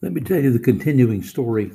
Let me tell you the continuing story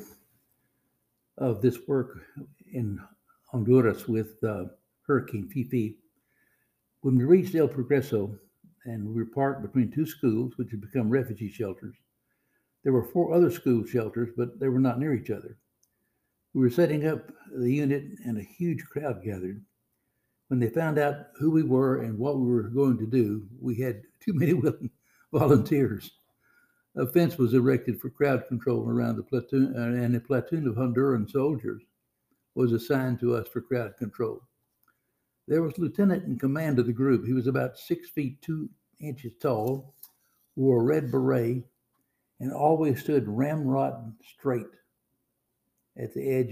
of this work in Honduras with Hurricane Fifi. When we reached El Progreso and we were parked between two schools, which had become refugee shelters, there were four other school shelters, but they were not near each other. We were setting up the unit and a huge crowd gathered. When they found out who we were and what we were going to do, we had too many willing volunteers. A fence was erected for crowd control around the platoon, and a platoon of Honduran soldiers was assigned to us for crowd control. There was a lieutenant in command of the group. He was about 6 feet 2 inches tall, wore a red beret, and always stood ramrod straight at the edge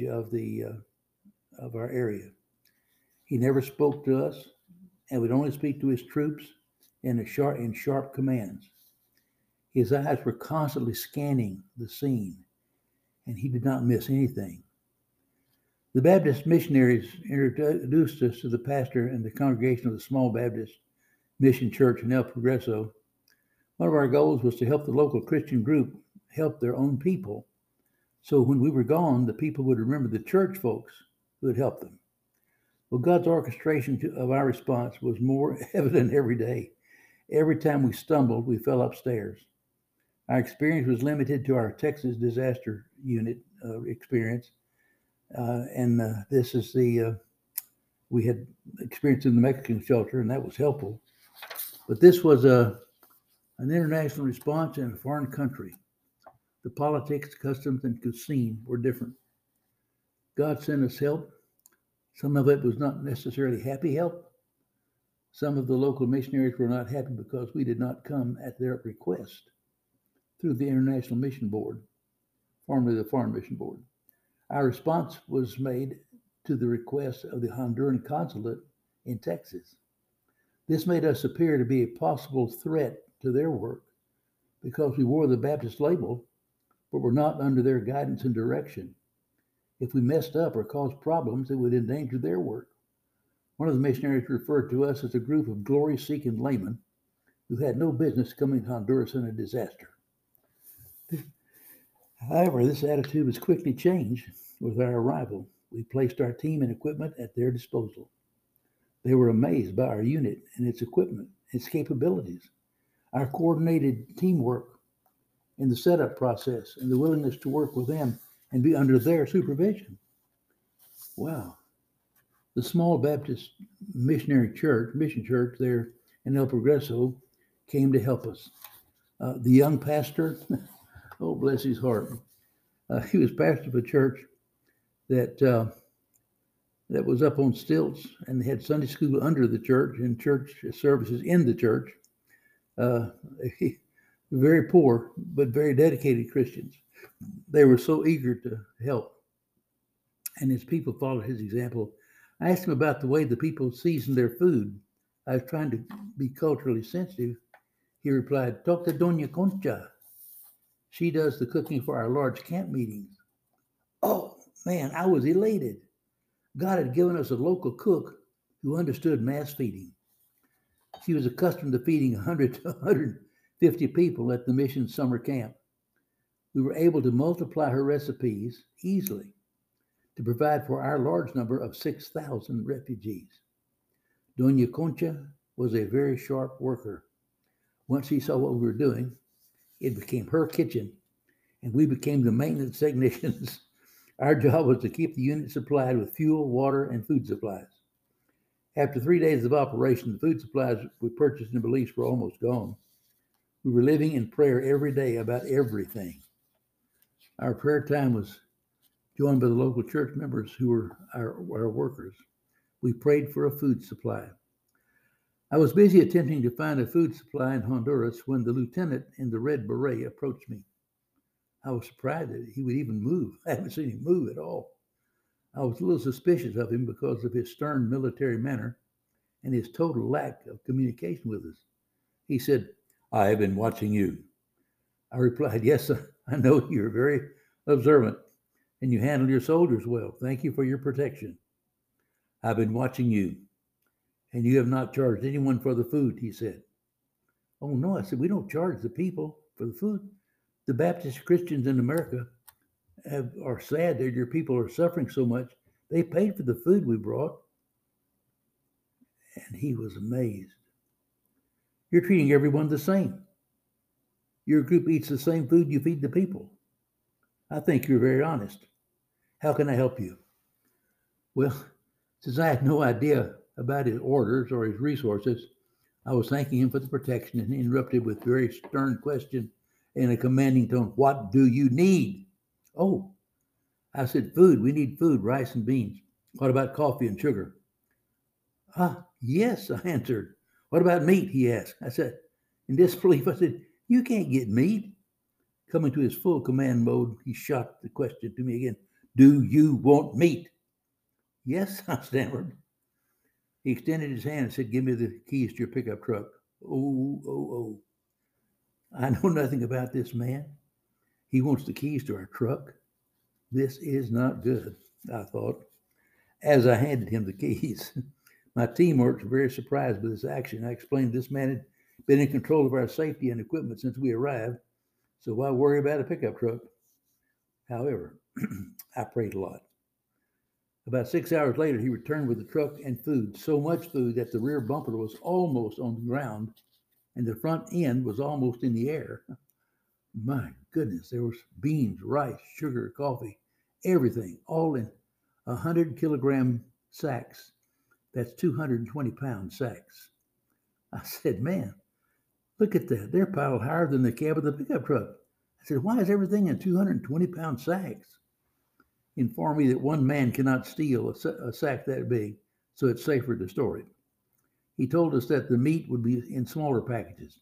of our area. He never spoke to us, and would only speak to his troops in sharp commands. His eyes were constantly scanning the scene, and he did not miss anything. The Baptist missionaries introduced us to the pastor and the congregation of the small Baptist mission church in El Progreso. One of our goals was to help the local Christian group help their own people, so when we were gone, the people would remember the church folks who had helped them. Well, God's orchestration of our response was more evident every day. Every time we stumbled, we fell upstairs. Our experience was limited to our Texas disaster unit experience, and this is the we had experience in the Mexican shelter, and that was helpful. But this was an international response in a foreign country. The politics, customs, and cuisine were different. God sent us help. Some of it was not necessarily happy help. Some of the local missionaries were not happy because we did not come at their request through the International Mission Board, formerly the Foreign Mission Board. Our response was made to the request of the Honduran consulate in Texas. This made us appear to be a possible threat to their work because we wore the Baptist label, but were not under their guidance and direction. If we messed up or caused problems, it would endanger their work. One of the missionaries referred to us as a group of glory-seeking laymen who had no business coming to Honduras in a disaster. However, this attitude was quickly changed with our arrival. We placed our team and equipment at their disposal. They were amazed by our unit and its equipment, its capabilities, our coordinated teamwork in the setup process, and the willingness to work with them and be under their supervision. Wow. The small Baptist mission church there in El Progreso came to help us. The young pastor, oh, bless his heart, he was pastor of a church that that was up on stilts and had Sunday school under the church and church services in the church. Uh, very poor, but very dedicated Christians. They were so eager to help, and his people followed his example. I asked him about the way the people seasoned their food. I was trying to be culturally sensitive. He replied, "Talk to Doña Concha. She does the cooking for our large camp meetings." Oh, man, I was elated. God had given us a local cook who understood mass feeding. She was accustomed to feeding 100 to 150 people at the mission summer camp. We were able to multiply her recipes easily to provide for our large number of 6,000 refugees. Doña Concha was a very sharp worker. Once she saw what we were doing, it became her kitchen, and we became the maintenance technicians. Our job was to keep the unit supplied with fuel, water, and food supplies. After 3 days of operation, the food supplies we purchased in Belize were almost gone. We were living in prayer every day about everything. Our prayer time was joined by the local church members who were our workers. We prayed for a food supply. I was busy attempting to find a food supply in Honduras when the lieutenant in the red beret approached me. I was surprised that he would even move. I haven't seen him move at all. I was a little suspicious of him because of his stern military manner and his total lack of communication with us. He said, "I have been watching you." I replied, "Yes, I know you're very observant and you handle your soldiers well. Thank you for your protection." "I've been watching you, and you have not charged anyone for the food," he said. "Oh, no," I said, "we don't charge the people for the food. The Baptist Christians in America are sad that your people are suffering so much. They paid for the food we brought. And he was amazed. You're treating everyone the same. Your group eats the same food you feed the people. I think you're very honest. How can I help you? Well, since I had no idea about his orders or his resources, I was thanking him for the protection and interrupted with a very stern question in a commanding tone. What do you need? Oh, I said, food. We need food, rice and beans. What about coffee and sugar? Ah, yes, I answered. What about meat? He asked. I said, in disbelief, I said, you can't get meat. Coming to his full command mode, he shot the question to me again. Do you want meat? Yes, I stammered. He extended his hand and said, give me the keys to your pickup truck. Oh. I know nothing about this man. He wants the keys to our truck. This is not good, I thought, as I handed him the keys. My teammates were very surprised by this action. I explained this man had been in control of our safety and equipment since we arrived, so why worry about a pickup truck? However, I prayed a lot. About 6 hours later, he returned with the truck and food, so much food that the rear bumper was almost on the ground and the front end was almost in the air. My goodness, there was beans, rice, sugar, coffee, everything, all in 100-kilogram sacks. That's 220-pound sacks. I said, man, look at that. They're piled higher than the cab of the pickup truck. I said, why is everything in 220-pound sacks? He informed me that one man cannot steal a sack that big, so it's safer to store it. He told us that the meat would be in smaller packages.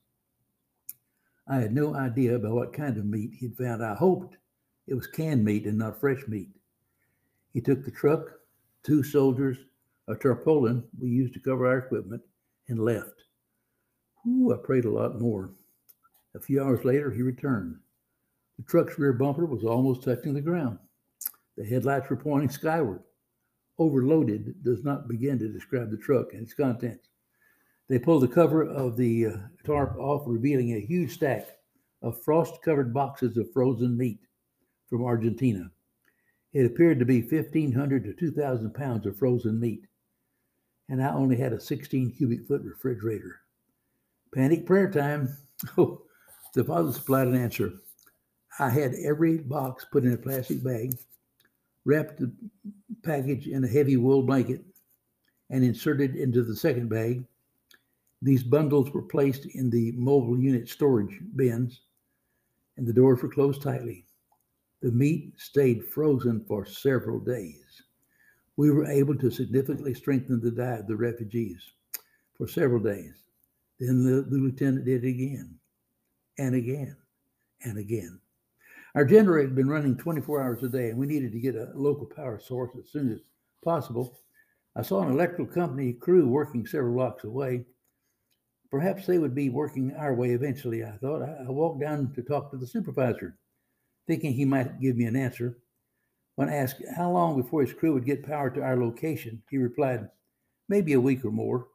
I had no idea about what kind of meat he'd found. I hoped it was canned meat and not fresh meat. He took the truck, 2 soldiers, a tarpaulin we used to cover our equipment, and left. I prayed a lot more. A few hours later, he returned. The truck's rear bumper was almost touching the ground. The headlights were pointing skyward. Overloaded does not begin to describe the truck and its contents. They pulled the cover of the tarp off, revealing a huge stack of frost-covered boxes of frozen meat from Argentina. It appeared to be 1,500 to 2,000 pounds of frozen meat, and I only had a 16-cubic-foot refrigerator. Panic prayer time. Oh, the Father supplied an answer. I had every box put in a plastic bag, wrapped the package in a heavy wool blanket, and inserted into the second bag. These bundles were placed in the mobile unit storage bins, and the doors were closed tightly. The meat stayed frozen for several days. We were able to significantly strengthen the diet of the refugees for several days. Then the lieutenant did it again, and again, and again. Our generator had been running 24 hours a day, and we needed to get a local power source as soon as possible. I saw an electrical company crew working several blocks away. Perhaps they would be working our way eventually, I thought. I walked down to talk to the supervisor, thinking he might give me an answer. When asked how long before his crew would get power to our location, he replied, maybe a week or more.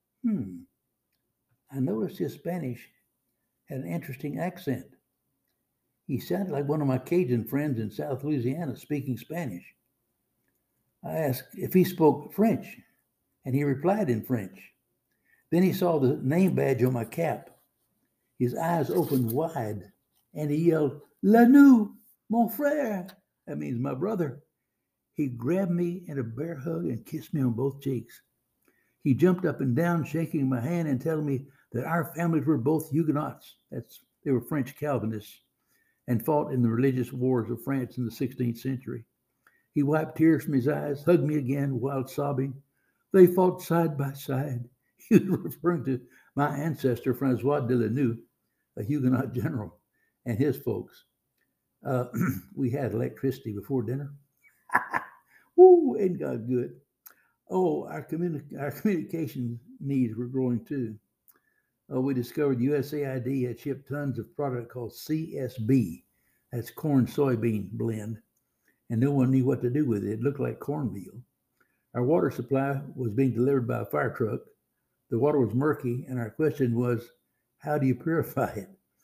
I noticed his Spanish had an interesting accent. He sounded like one of my Cajun friends in South Louisiana speaking Spanish. I asked if he spoke French, and he replied in French. Then he saw the name badge on my cap. His eyes opened wide, and he yelled, Lanu, mon frère. That means my brother. He grabbed me in a bear hug and kissed me on both cheeks. He jumped up and down, shaking my hand and telling me that our families were both Huguenots. They were French Calvinists and fought in the religious wars of France in the 16th century. He wiped tears from his eyes, hugged me again while sobbing. They fought side by side. He was referring to my ancestor, Francois de Lanoux, a Huguenot general, and his folks. We had electricity before dinner. Woo, ain't God good. Oh, our communication needs were growing too. We discovered USAID had shipped tons of product called CSB. That's corn soybean blend. And no one knew what to do with it. It looked like cornmeal. Our water supply was being delivered by a fire truck. The water was murky, and our question was, how do you purify it?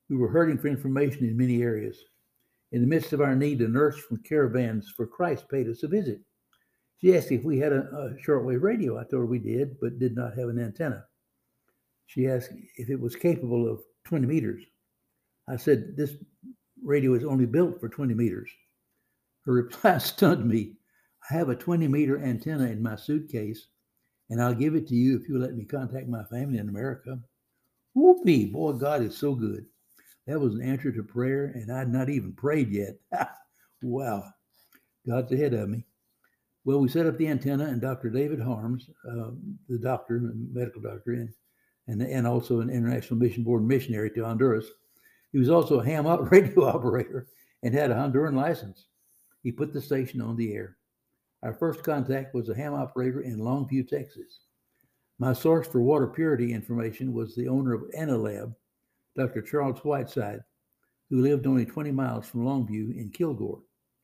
We were hurting for information in many areas. In the midst of our need, a nurse from Caravans for Christ paid us a visit. She asked if we had a shortwave radio. I told her we did, but did not have an antenna. She asked if it was capable of 20 meters. I said, this radio is only built for 20 meters. Her reply stunned me. I have a 20-meter antenna in my suitcase, and I'll give it to you if you'll let me contact my family in America. Whoopee, boy, God is so good. That was an answer to prayer, and I'd not even prayed yet. Wow, God's ahead of me. Well, we set up the antenna, and Dr. David Harms, the doctor, medical doctor, and also an International Mission Board missionary to Honduras, he was also a ham radio operator and had a Honduran license. He put the station on the air. Our first contact was a ham operator in Longview, Texas. My source for water purity information was the owner of Analab, Dr. Charles Whiteside, who lived only 20 miles from Longview in Kilgore,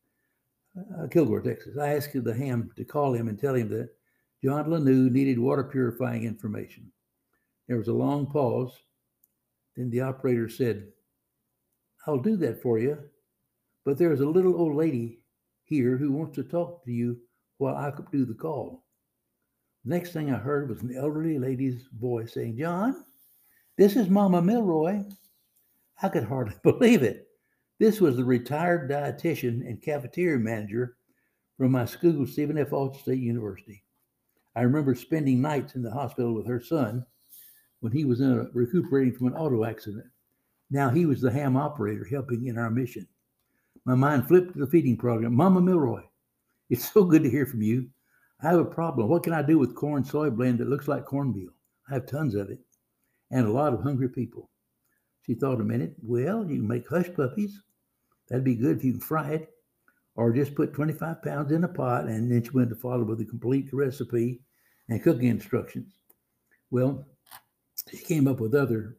Texas. I asked the ham to call him and tell him that John Lanou needed water purifying information. There was a long pause. Then the operator said, I'll do that for you, but there's a little old lady here who wants to talk to you while I could do the call. The next thing I heard was an elderly lady's voice saying, John, this is Mama Milroy. I could hardly believe it. This was the retired dietitian and cafeteria manager from my school, Stephen F. Austin State University. I remember spending nights in the hospital with her son when he was recuperating from an auto accident. Now he was the ham operator helping in our mission. My mind flipped to the feeding program. Mama Milroy, it's so good to hear from you. I have a problem. What can I do with corn soy blend that looks like cornmeal? I have tons of it and a lot of hungry people. She thought a minute. Well, you can make hush puppies. That'd be good if you can fry it, or just put 25 pounds in a pot. And then she went to follow with a complete recipe and cooking instructions. Well, she came up with other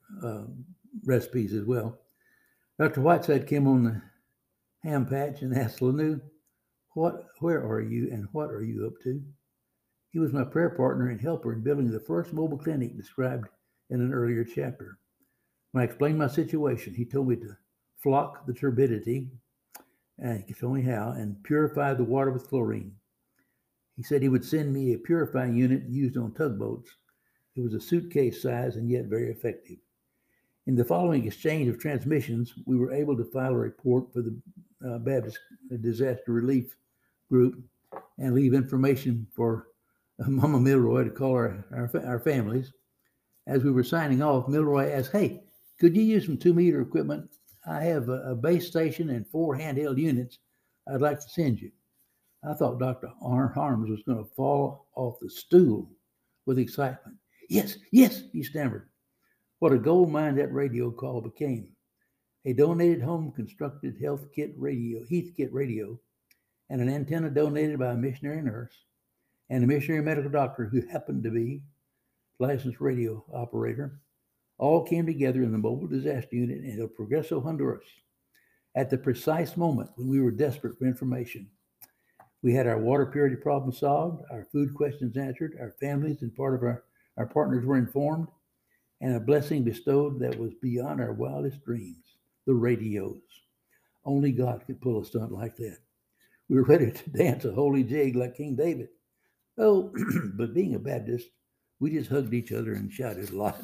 recipes as well. Dr. Whiteside came on the ham patch and asked Lanou, where are you and what are you up to? He was my prayer partner and helper in building the first mobile clinic described in an earlier chapter. When I explained my situation, he told me to flock the turbidity, and he told me how, and purify the water with chlorine. He said he would send me a purifying unit used on tugboats. It was a suitcase size and yet very effective. In the following exchange of transmissions, we were able to file a report for the Baptist Disaster Relief Group and leave information for Mama Milroy to call our families. As we were signing off, Milroy asked, hey, could you use some 2-meter equipment? I have a base station and 4 handheld units I'd like to send you. I thought Dr. Harms was going to fall off the stool with excitement. Yes, he stammered. What a gold mine that radio call became. A donated home constructed Heath Kit radio, and an antenna donated by a missionary nurse, and a missionary medical doctor who happened to be licensed radio operator, all came together in the mobile disaster unit in El Progreso, Honduras, at the precise moment when we were desperate for information. We had our water purity problem solved, our food questions answered, our families and part of our partners were informed, and a blessing bestowed that was beyond our wildest dreams, the radios. Only God could pull a stunt like that. We were ready to dance a holy jig like King David. Oh, but being a Baptist, we just hugged each other and shouted a lot.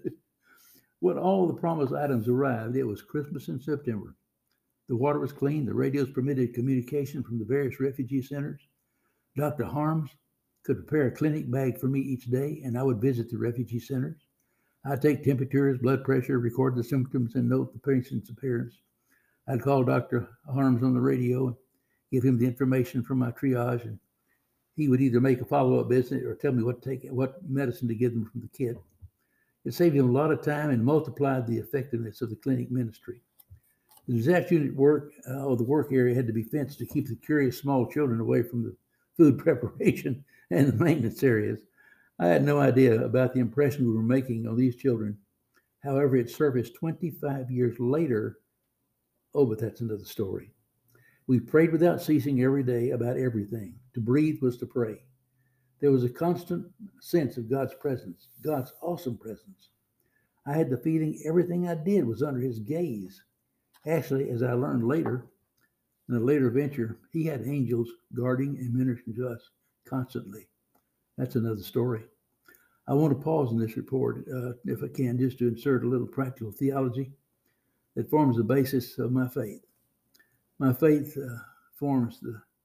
When all the promised items arrived, it was Christmas in September. The water was clean. The radios permitted communication from the various refugee centers. Dr. Harms could prepare a clinic bag for me each day, and I would visit the refugee centers. I'd take temperatures, blood pressure, record the symptoms, and note the patient's appearance. I'd call Dr. Harms on the radio, give him the information from my triage, and he would either make a follow-up visit or tell me what medicine to give them from the kit. It saved him a lot of time and multiplied the effectiveness of the clinic ministry. The disaster unit the work area had to be fenced to keep the curious small children away from the food preparation and the maintenance areas. I had no idea about the impression we were making on these children. However, it surfaced 25 years later. Oh, but that's another story. We prayed without ceasing every day about everything. To breathe was to pray. There was a constant sense of God's presence, God's awesome presence. I had the feeling everything I did was under his gaze. Actually, as I learned later, in a later venture, he had angels guarding and ministering to us constantly. That's another story. I want to pause in this report, if I can, just to insert a little practical theology that forms the basis of my faith. My faith forms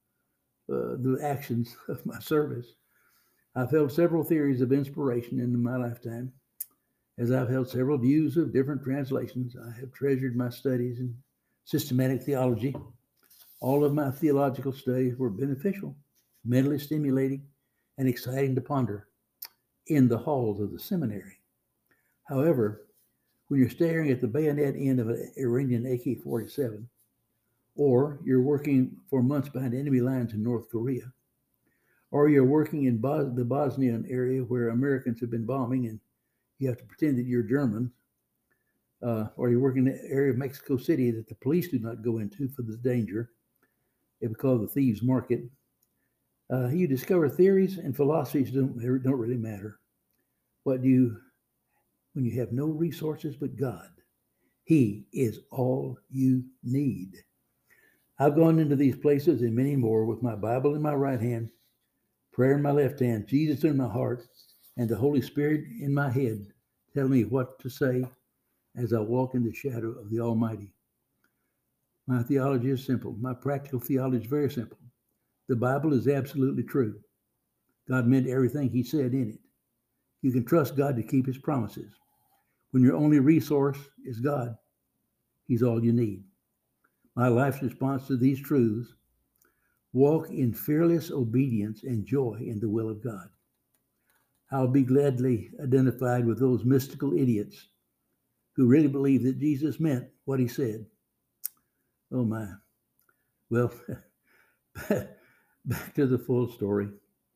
the actions of my service. I've held several theories of inspiration in my lifetime. As I've held several views of different translations, I have treasured my studies in systematic theology. All of my theological studies were beneficial, mentally stimulating, and exciting to ponder in the halls of the seminary. However, when you're staring at the bayonet end of an Iranian AK-47, or you're working for months behind enemy lines in North Korea, or you're working in the Bosnian area where Americans have been bombing and you have to pretend that you're German, or you're working in the area of Mexico City that the police do not go into for the danger, it's called the thieves' market. You discover theories and philosophies don't really matter. When you have no resources but God, He is all you need. I've gone into these places and many more with my Bible in my right hand, prayer in my left hand, Jesus in my heart, and the Holy Spirit in my head, telling me what to say as I walk in the shadow of the Almighty. My theology is simple. My practical theology is very simple. The Bible is absolutely true. God meant everything He said in it. You can trust God to keep His promises. When your only resource is God, He's all you need. My life's response to these truths: walk in fearless obedience and joy in the will of God. I'll be gladly identified with those mystical idiots who really believe that Jesus meant what He said. Oh my. Well, back to the full story.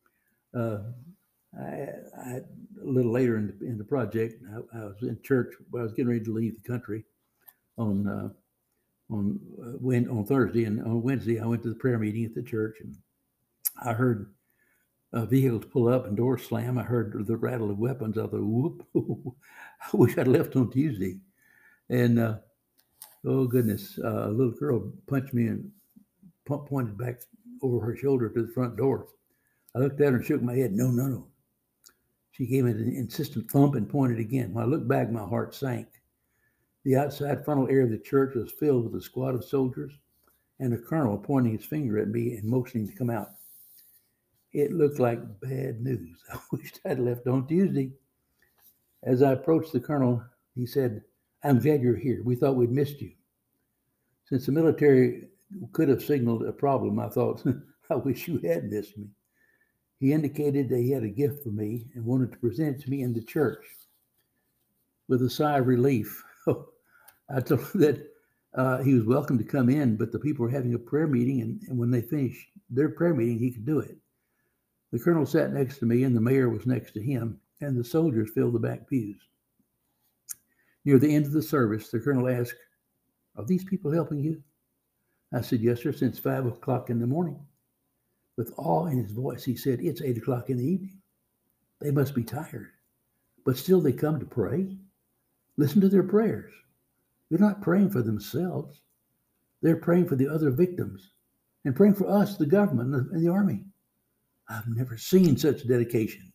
A little later in the project, I was in church. I was getting ready to leave the country on Thursday, and on Wednesday I went to the prayer meeting at the church, and I heard vehicles pull up and doors slam. I heard the rattle of weapons. I thought, whoop! I wish I'd left on Tuesday. And oh goodness, a little girl punched me and pointed back over her shoulder to the front door. I looked at her and shook my head. No, no, no. She gave me an insistent thump and pointed again. When I looked back, my heart sank. The outside frontal area of the church was filled with a squad of soldiers and a colonel pointing his finger at me and motioning to come out. It looked like bad news. I wished I'd left on Tuesday. As I approached the colonel, he said, "I'm glad you're here. We thought we'd missed you." Since the military could have signaled a problem, I thought, I wish you had missed me. He indicated that he had a gift for me and wanted to present it to me in the church. With a sigh of relief, I told him that he was welcome to come in, but the people were having a prayer meeting, and when they finished their prayer meeting, he could do it. The colonel sat next to me, and the mayor was next to him, and the soldiers filled the back pews. Near the end of the service, the colonel asked, "Are these people helping you?" I said, "Yes, sir, since 5 o'clock in the morning." With awe in his voice, he said, "It's 8 o'clock in the evening. They must be tired, but still they come to pray. Listen to their prayers. They're not praying for themselves. They're praying for the other victims and praying for us, the government and the army. I've never seen such dedication."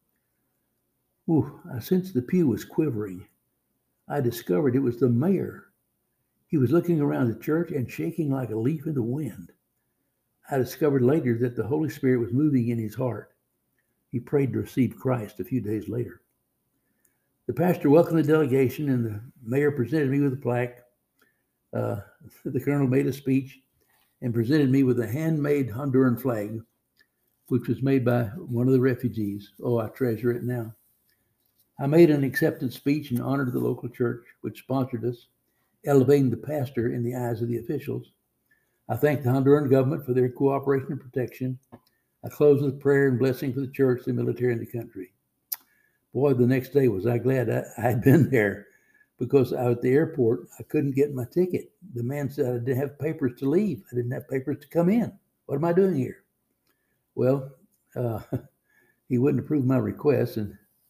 I sensed the pew was quivering. I discovered it was the mayor. He was looking around the church and shaking like a leaf in the wind. I discovered later that the Holy Spirit was moving in his heart. He prayed to receive Christ a few days later. The pastor welcomed the delegation, and the mayor presented me with a plaque. The colonel made a speech and presented me with a handmade Honduran flag, which was made by one of the refugees. Oh, I treasure it now. I made an acceptance speech in honor of the local church, which sponsored us, elevating the pastor in the eyes of the officials. I thank the Honduran government for their cooperation and protection. I closed with prayer and blessing for the church, the military, and the country. Boy, the next day was I glad I had been there, because out at the airport, I couldn't get my ticket. The man said I didn't have papers to leave. I didn't have papers to come in. What am I doing here? Well, he wouldn't approve my request, and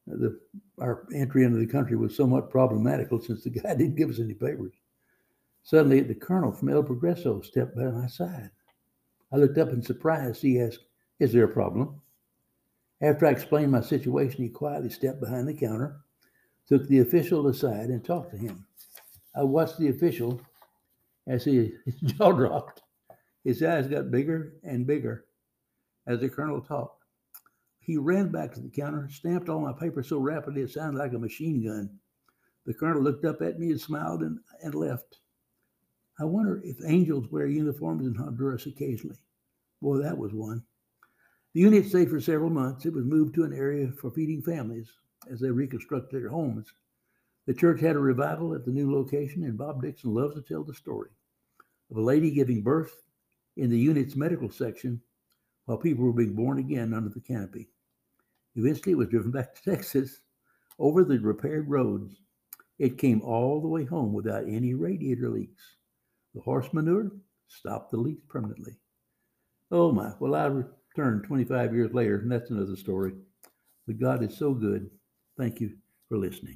Our entry into the country was somewhat problematical since the guy didn't give us any papers. Suddenly, the colonel from El Progreso stepped by my side. I looked up in surprise. He asked, "Is there a problem?" After I explained my situation, he quietly stepped behind the counter, took the official aside, and talked to him. I watched the official as his jaw dropped. His eyes got bigger and bigger as the colonel talked. He ran back to the counter, stamped all my papers so rapidly it sounded like a machine gun. The colonel looked up at me and smiled and left. I wonder if angels wear uniforms in Honduras occasionally. Boy, that was one. The unit stayed for several months. It was moved to an area for feeding families as they reconstructed their homes. The church had a revival at the new location, and Bob Dixon loves to tell the story of a lady giving birth in the unit's medical section while people were being born again under the canopy. Eventually, it was driven back to Texas over the repaired roads. It came all the way home without any radiator leaks. The horse manure stopped the leaks permanently. Oh my, well, I returned 25 years later, and that's another story. But God is so good. Thank you for listening.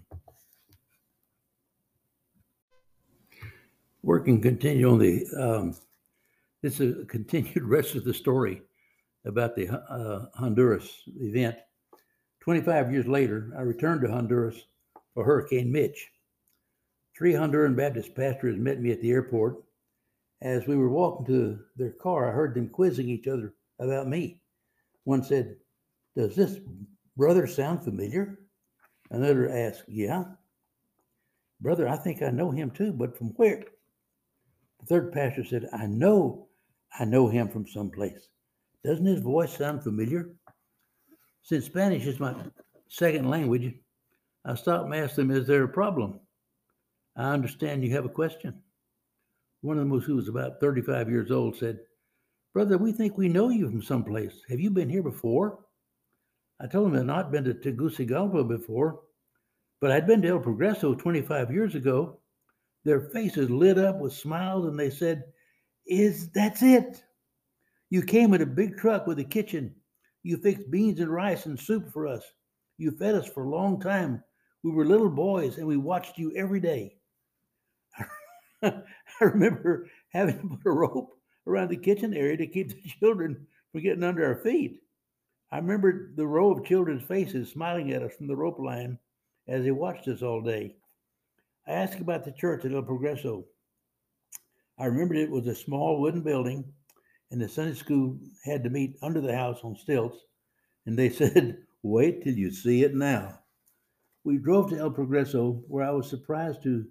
We can continue on this is a continued rest of the story about the Honduras event. 25 years later, I returned to Honduras for Hurricane Mitch. 3 Honduran Baptist pastors met me at the airport. As we were walking to their car, I heard them quizzing each other about me. One said, "Does this brother sound familiar?" Another asked, "Yeah." "Brother, I think I know him too, but from where?" The third pastor said, I know him from someplace. Doesn't his voice sound familiar?" Since Spanish is my second language, I stopped and asked them, "Is there a problem?" "I understand you have a question." One of them, who was about 35 years old, said, "Brother, we think we know you from someplace. Have you been here before?" I told him I had not been to Tegucigalpa before, but I'd been to El Progreso 25 years ago. Their faces lit up with smiles, and they said, "That's it. You came in a big truck with a kitchen. You fixed beans and rice and soup for us. You fed us for a long time. We were little boys, and we watched you every day." I remember having to put a rope around the kitchen area to keep the children from getting under our feet. I remember the row of children's faces smiling at us from the rope line as they watched us all day. I asked about the church at El Progreso. I remembered it was a small wooden building, and the Sunday school had to meet under the house on stilts, and they said, "Wait till you see it now." We drove to El Progreso, where I was surprised to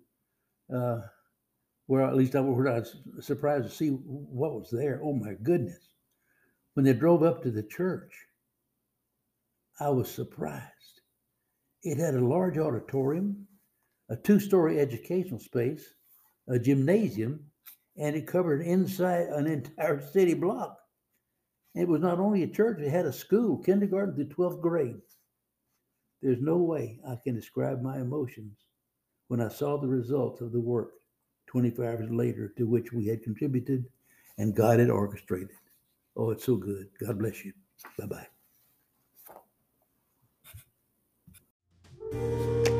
I was surprised to see what was there. Oh my goodness. When they drove up to the church, I was surprised. It had a large auditorium, a 2-story educational space, a gymnasium, and it covered inside an entire city block. It was not only a church, it had a school, kindergarten to 12th grade. There's no way I can describe my emotions when I saw the results of the work 25 years later to which we had contributed and God had orchestrated. Oh, it's so good. God bless you. Bye-bye.